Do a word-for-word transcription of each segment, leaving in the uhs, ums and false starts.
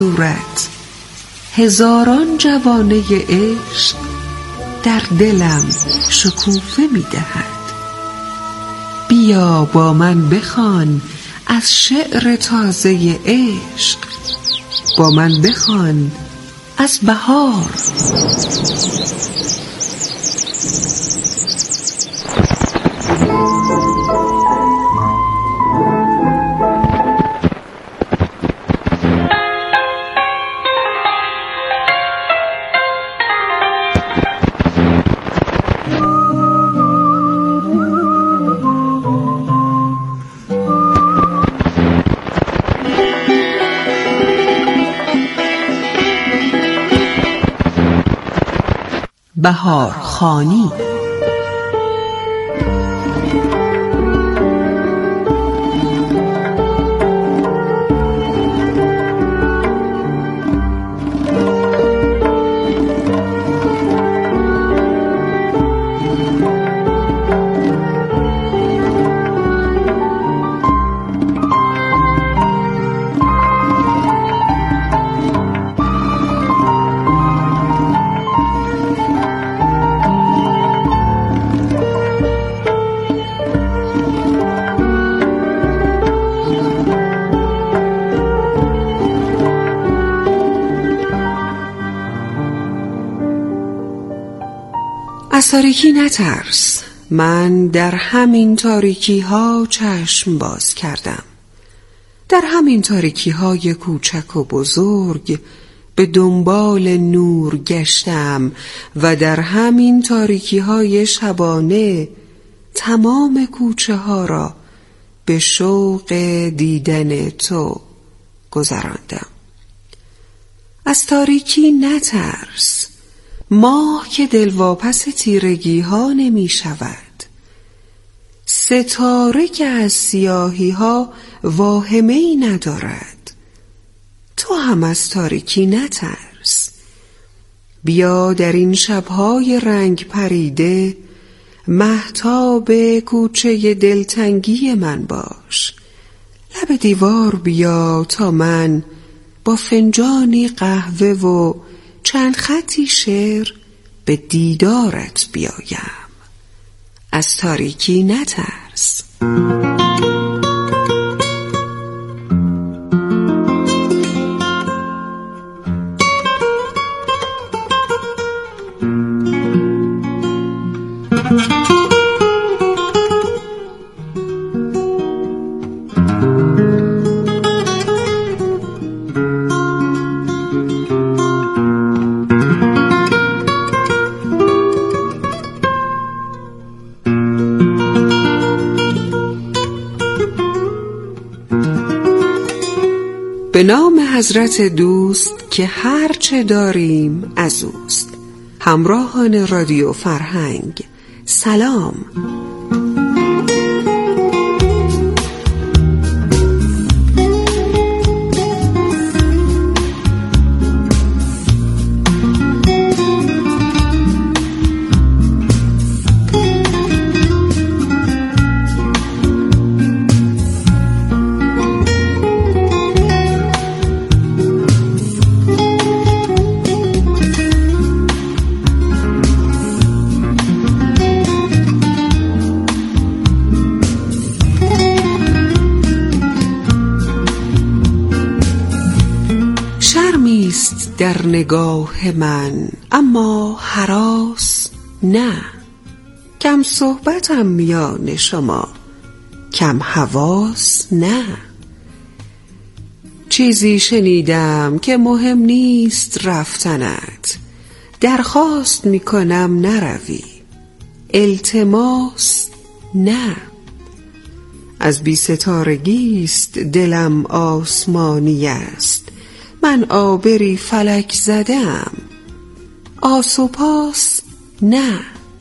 صورت هزاران جوانه عشق در دلم شکوفه می دهد. بیا با من بخوان از شعر تازه عشق، با من بخوان از بهار. بهارخوانی. از تاریکی نترس، من در همین تاریکی ها چشم باز کردم. در همین تاریکی های کوچک و بزرگ به دنبال نور گشتم و در همین تاریکی های شبانه تمام کوچه ها را به شوق دیدن تو گذراندم. از تاریکی نترس، ماه که دلواپس تیرگی ها نمی شود، ستاره که از سیاهی ها واهمه ای ندارد. تو هم از تاریکی نترس، بیا در این شبهای رنگ پریده مهتاب کوچه دلتنگی من باش. لب دیوار بیا تا من با فنجانی قهوه و چند خطی شعر به دیدارت بیایم. از تاریکی نترس. به نام حضرت دوست که هر چه داریم از اوست. همراهان رادیو فرهنگ سلام. شرمیست در نگاه من اما هراس نه، کم صحبتم میان شما کم حواس نه. چیزی شنیدم که مهم نیست رفتنت، درخواست میکنم نروی، التماس نه. از بی ستارگیست دلم آسمانی است، من آبری فلک زدم، آس و پاس نه.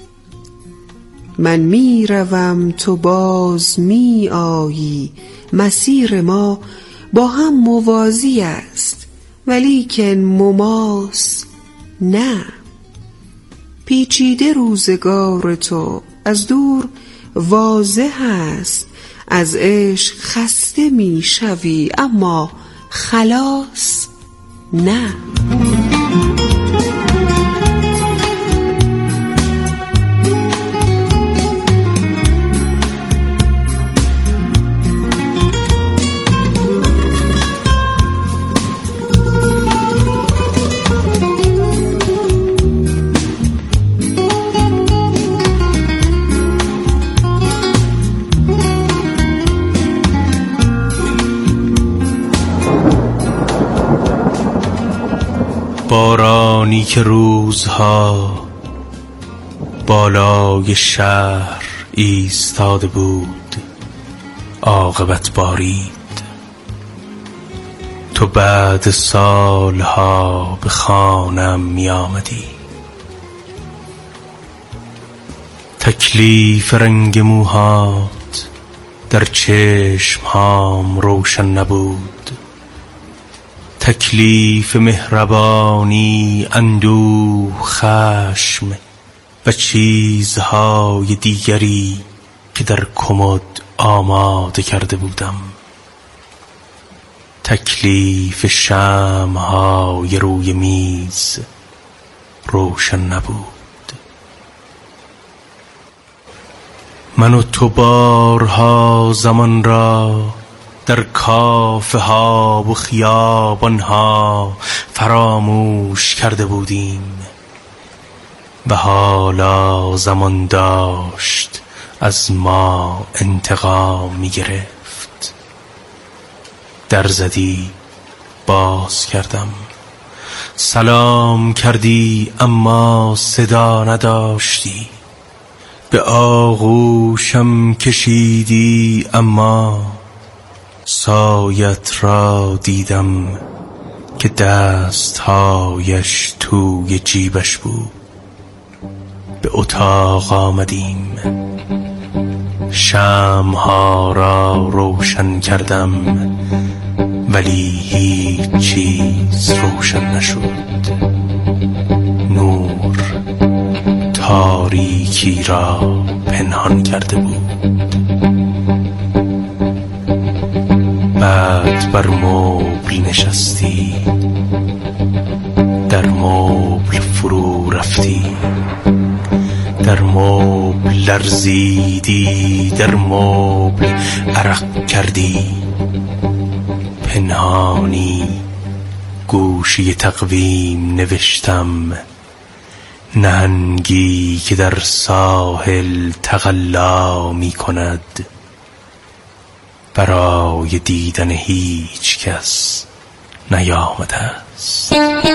من می روم تو باز می آیی، مسیر ما با هم موازی است ولیکن مماس نه. پیچیده روزگار تو از دور واضح است، از عشق خسته می شوی اما خلاص نه. بارانی که روزها بالای شهر ایستاده بود عاقبت بارید. تو بعد سالها به خانم می آمدی. تکلیف رنگ موهات در چشمهام روشن نبود. تکلیف مهربانی، اندوه، خشم و چیزهای دیگری که در کمد آماده کرده بودم. تکلیف شمع‌های روی میز روشن نبود. من و تو بارها زمان را در کافه ها و خیابان ها فراموش کرده بودیم و حالا زمان داشت از ما انتقام می گرفت. در زدی، باز کردم. سلام کردی اما صدا نداشتی. به آغوشم کشیدی اما سایت را دیدم که دستهایش توی جیبش بود. به اتاق آمدیم. شمع‌ها را روشن کردم ولی هیچ چیز روشن نشد. نور تاریکی را پنهان کرده بود. بعد بر مبل نشستی، در مبل فرو رفتی، در مبل لرزیدی، در مبل عرق کردی. پنهانی گوشی تقویم نوشتم، نهنگی که در ساحل تقلا می کند برای دیدن هیچ کس نیامده است.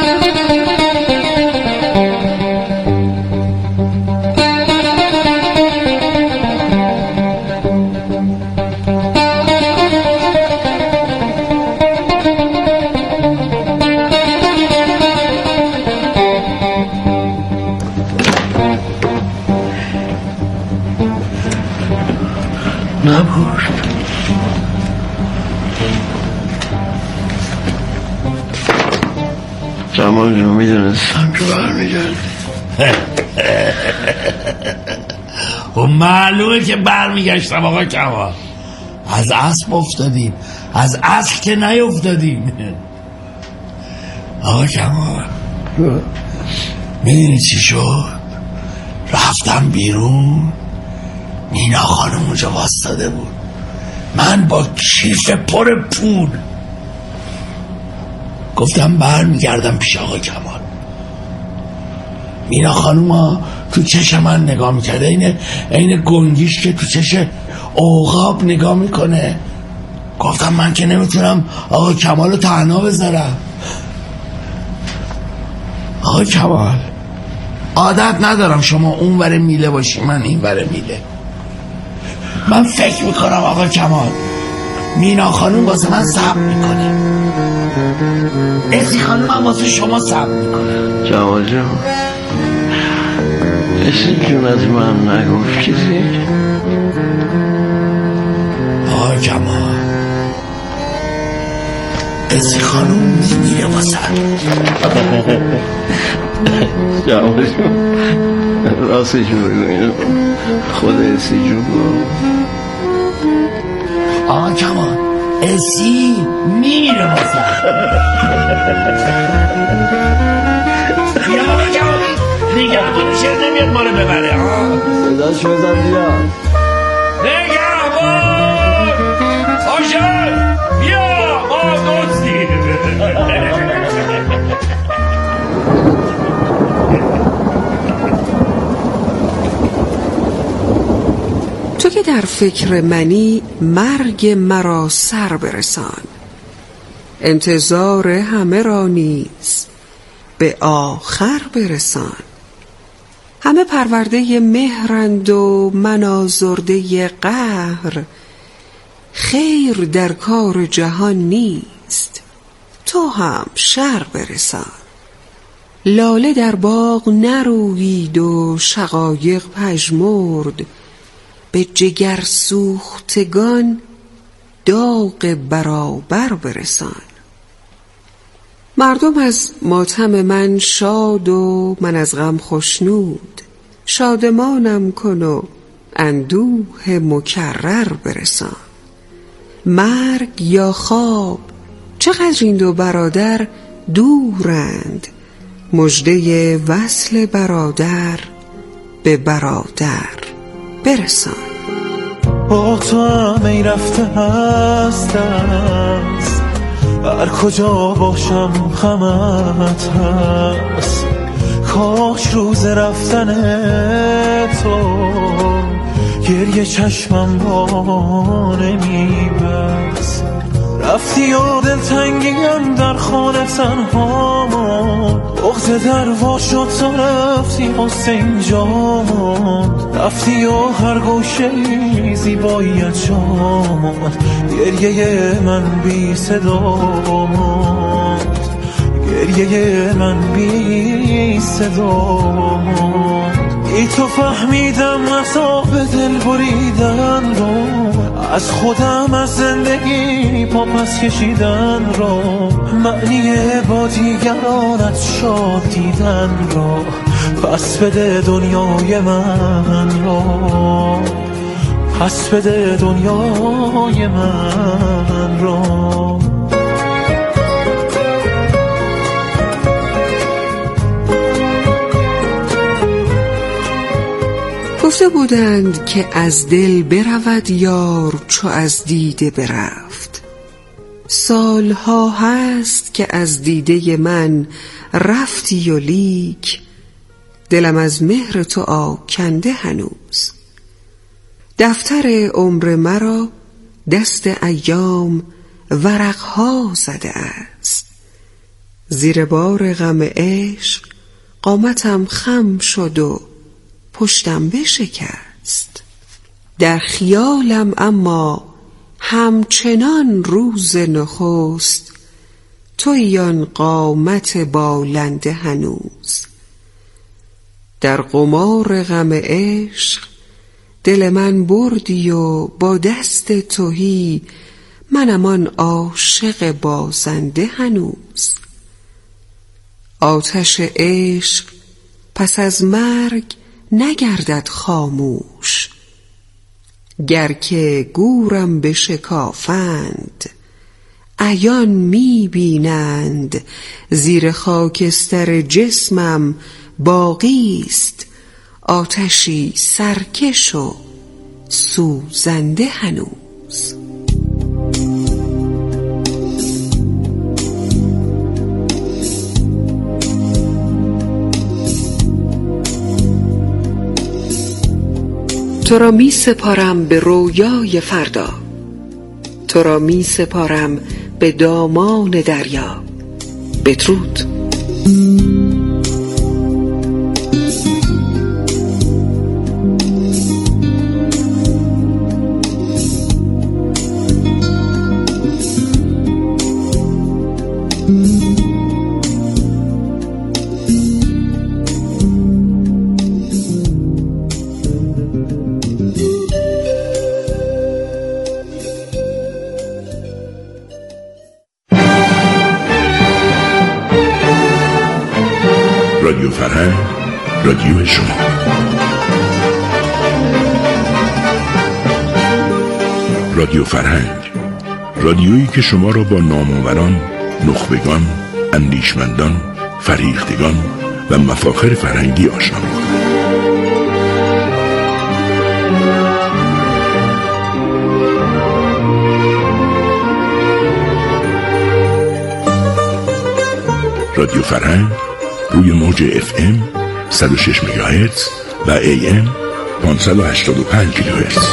نبود. جمال رو میدونستم که برمیگردی. و معلومه که برمیگشتم آقا کمال. از اسب افتادیم، از اصل که نیفتادیم. آقا کمال میدونی چی شد؟ رفتم بیرون، مینا خانم اونجا واسطاده بود، من با کیف پر پول. گفتم برمیگردم پیش آقا کمال. مینا خانم ها تو چش من نگاه میکرده، اینه اینه گنگیش که تو چش عقاب نگاه میکنه. گفتم من که نمیتونم آقا کمال رو تنها بذارم. آقا کمال عادت ندارم شما اون ور میله باشی من این ور میله. من فکر میکنم آقا کمال مینا خانم واسه من صبر میکنه، ازی خانم هم واسه شما صبر میکنه. جواد جان اسی جون از من نگفت کسی. آقا کمال ازی خانم میمیره واسه جواد جان راستش بگوین خود اسی جون. آقا کمال اسی میره باسن. بیا آقا جوابی نگهبان شهر نمیاد ما رو ببره. صداش بزن بیا. نگهبان آشر بیا ما دوستیم. تو که در فکر منی مرگ مرا سر برسان، انتظار همه را نیز به آخر برسان. همه پرورده مهرند و من آزرده قهر، خیر در کار جهان نیست تو هم شر برسان. لاله در باغ نروید و شقایق پژمرد، به جگر سوختگان داغ برابر برسان. مردم از ماتم من شاد و من از غم خشنود، شادمانم کن و اندوه مکرر برسان. مرگ یا خواب چقدر این دو برادر دورند، مژده وصل برادر به برادر برسان. با تو هم ای رفته هست است، هر کجا باشم غمت هست. کاش روز رفتن تو گریه چشمم با نمیبست. رفتی و دلتنگیم در خانه تنها ماند، بغض در وا شد تا رفتی حسین جا ماند. رفتی و هر گوشه زیباییت جا ماند، گریه من بی صدا ماند، گریه من بی صدا ماند. ای تو فهمیدم عذاب دل بریدن رو، از خودم از زندگی پا پس کشیدن رو، معنی با دیگرانت شاد دیدن رو. پس بده دنیای من رو، پس بده دنیای من رو. گفته بودند که از دل برود یار چو از دیده برفت. سالها هست که از دیده من رفتی و لیک، دلم از مهر تو آکنده هنوز. دفتر عمر مرا دست ایام ورقها زده است، زیر بار غم عشق قامتم خم شد و پشتم بشکست. در خیالم اما همچنان روز نخست، تویی آن قامت بالنده هنوز. در قمار غم عشق دل من بردی و با دست تهی، منم آن عاشق بازنده هنوز. آتش عشق پس از مرگ نگردد خاموش، گر که گورم بشکافند عیان می بینند. زیر خاکستر جسمم باقیست آتشی سرکش و سوزنده هنوز. تو را می سپارم به رویای فردا، تو را می سپارم به دامان دریا. بدرود. رادیو فرهنگ، رادیو شما. رادیو فرهنگ، رادیویی که شما را با نامآوران، نخبگان، اندیشمندان، فرهیختگان و مفاخر فرهنگی آشنا می‌کند. رادیو فرهنگ روی موج اف ام صد و شش مگاهرتز و ای ام پانصد و هشتاد و پنج کیلوهرتز.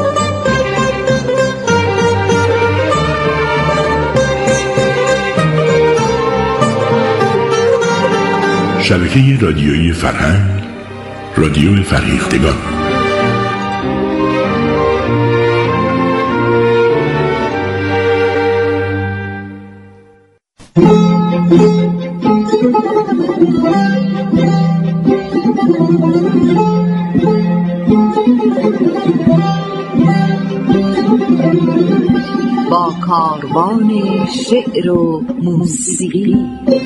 شبکه رادیویی فرهنگ، رادیو فرهیختگان. با کاروان شعر و موسیقی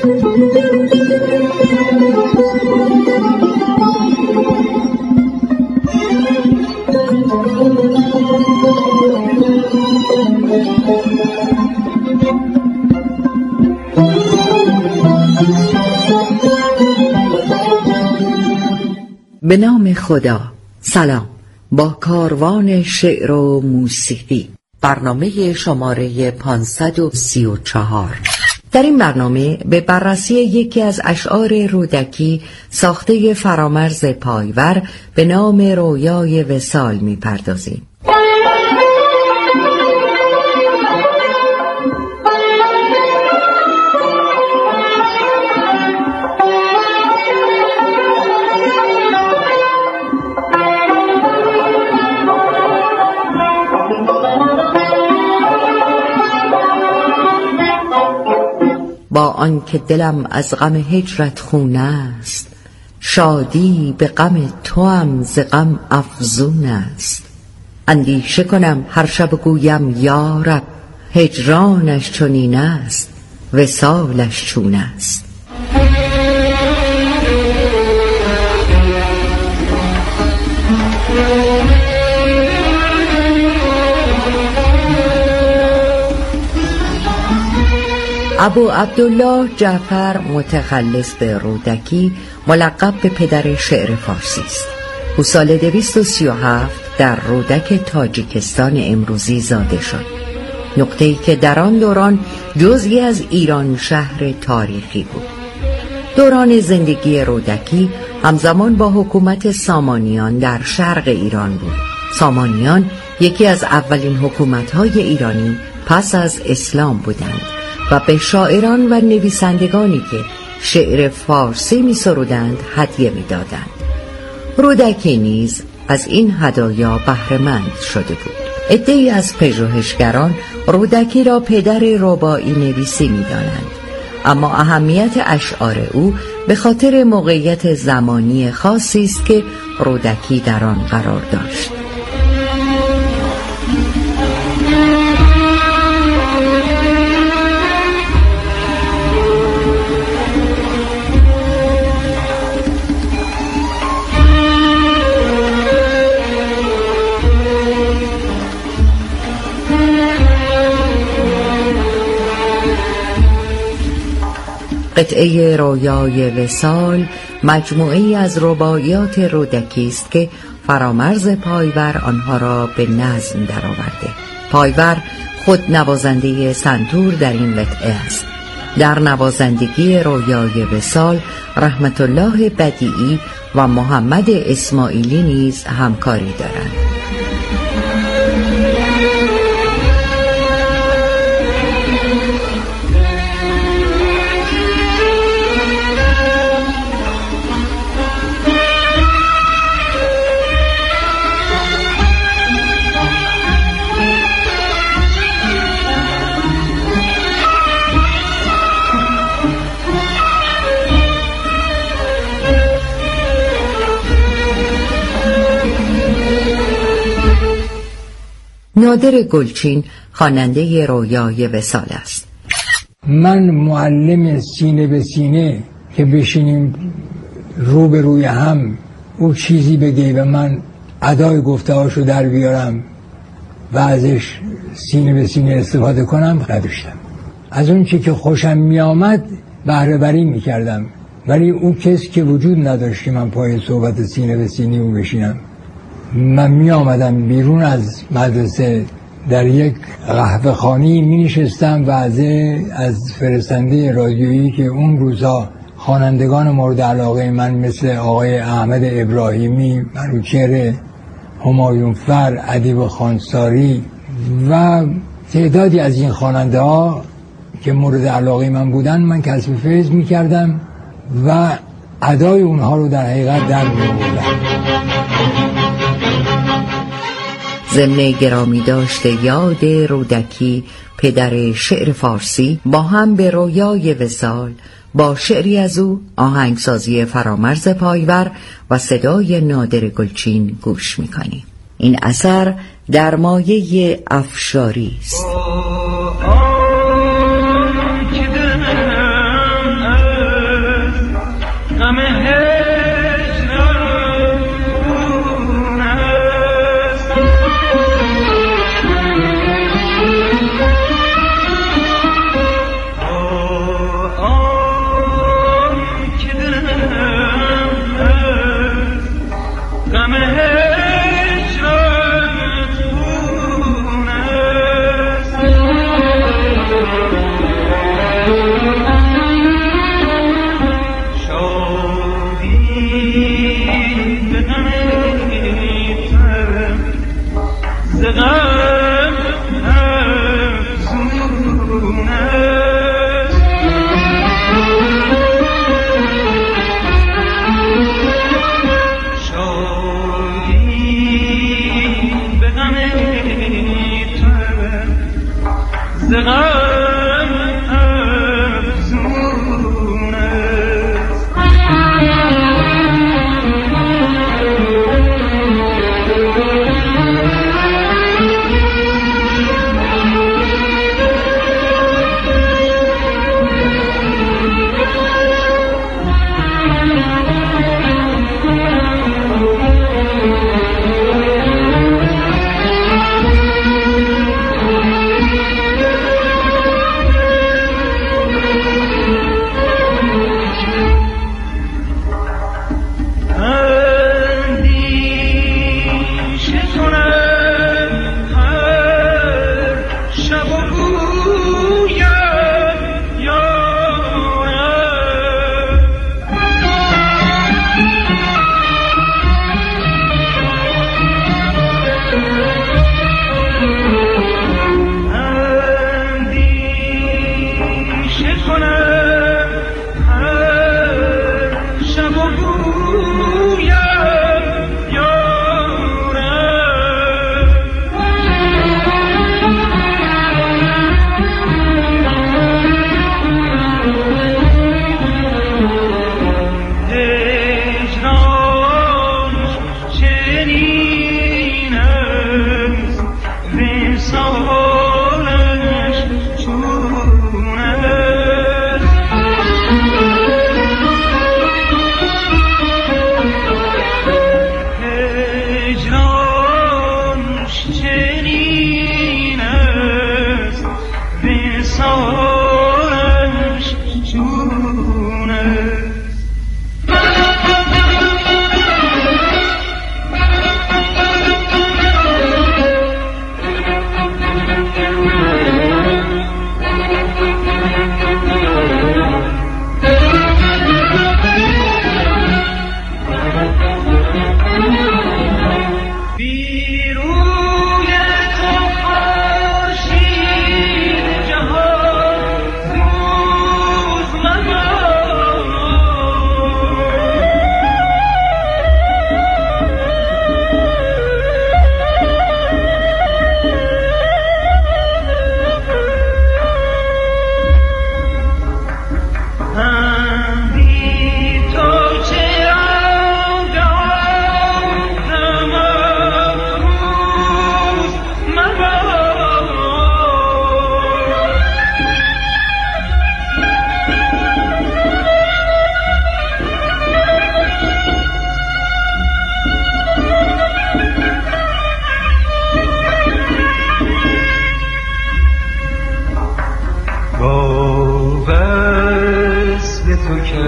به نام خدا. سلام. با کاروان شعر و موسیقی، برنامه شماره پانصد و سی و چهار. در این برنامه به بررسی یکی از اشعار رودکی ساخته فرامرز پایور به نام رویای وصال می پردازیم. با آنکه دلم از غم هجرت خون است، شادی به غم توام ز غم افزون است. اندیشه کنم هر شب گویم یا رب، هجرانش چنین است وصالش چون است. ابو عبدالله جعفر متخلص به رودکی ملقب به پدر شعر فارسی است. او سال دویست و سی و هفت در رودک تاجیکستان امروزی زاده شد، نقطه‌ای که در آن دوران جزئی از ایران شهر تاریخی بود. دوران زندگی رودکی همزمان با حکومت سامانیان در شرق ایران بود. سامانیان یکی از اولین حکومت‌های ایرانی پس از اسلام بودند و به شاعران و نویسندگانی که شعر فارسی می سرودند هدیه می دادند. رودکی نیز از این هدایا بهره‌مند شده بود. عده‌ای از پژوهشگران رودکی را پدر رباعی نویسی می دانند، اما اهمیت اشعار او به خاطر موقعیت زمانی خاصی است که رودکی در آن قرار داشت. قطعه رویای وصال مجموعه‌ای از رباعیات رودکی است که فرامرز پایور آنها را به نظم درآورده. پایور خود نوازنده سنتور در این قطعه است. در نوازندگی رویای وصال رحمت الله بدیعی و محمد اسماعیلی نیز همکاری دارند. نادر گلچین خواننده رویای وصال است. من معلم سینه به سینه که بشینیم رو به روی هم او چیزی بگه و من ادای گفته هاشو در بیارم و ازش سینه به سینه استفاده کنم نداشتم. از اون چی که خوشم می آمد بهره بری می کردم، ولی اون کسی که وجود نداشت که من پای صحبت سینه به سینه او بشینم. من می آمدم بیرون از مدرسه، در یک قهوه خانی می نشستم و از از فرستنده رادیویی که اون روزا خوانندگان مورد علاقه من مثل آقای احمد ابراهیمی، منوچهر، همایون فر، ادیب خانساری و تعدادی از این خواننده ها که مورد علاقه من بودن، من کسب فیض می کردم و ادای اونها رو در حقیقت در می بردم. ضمن گرامی داشته یاد رودکی پدر شعر فارسی با هم به رویای وصال با شعری از او، آهنگسازی فرامرز پایور و صدای نادر گلچین گوش می‌کنیم. این اثر در مایه افشاری است.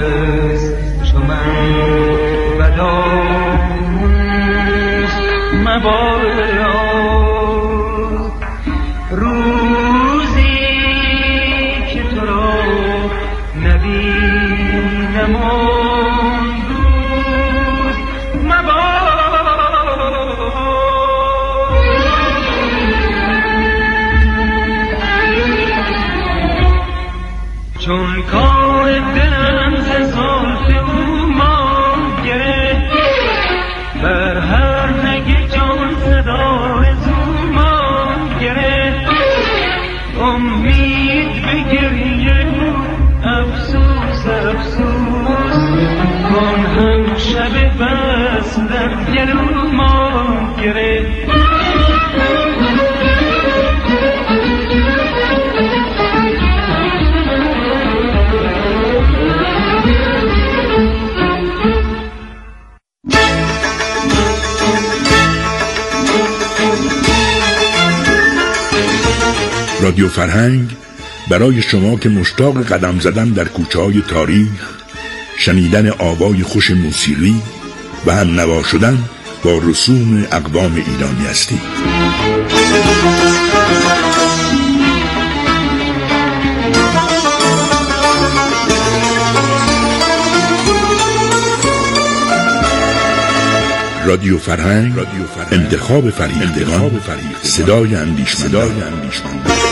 حافظ چو من بداموز مبادا روزی که تو را نبینم آن روز مبادا چون کار دلم ز زلف او ماند گرفت بر هر نگ جان صدای زو ماند گرفت امید به گریه افسوس افسوس آن هم شب بس در گلو ماند گرفت رادیو فرهنگ برای شما که مشتاق قدم زدن در کوچه‌های تاریخ، شنیدن آوای خوش موسیقی و هم نوا شدن با رسوم اقوام ایرانی هستید. رادیو فرهنگ، انتخاب فریختگان، صدای اندیشمندان.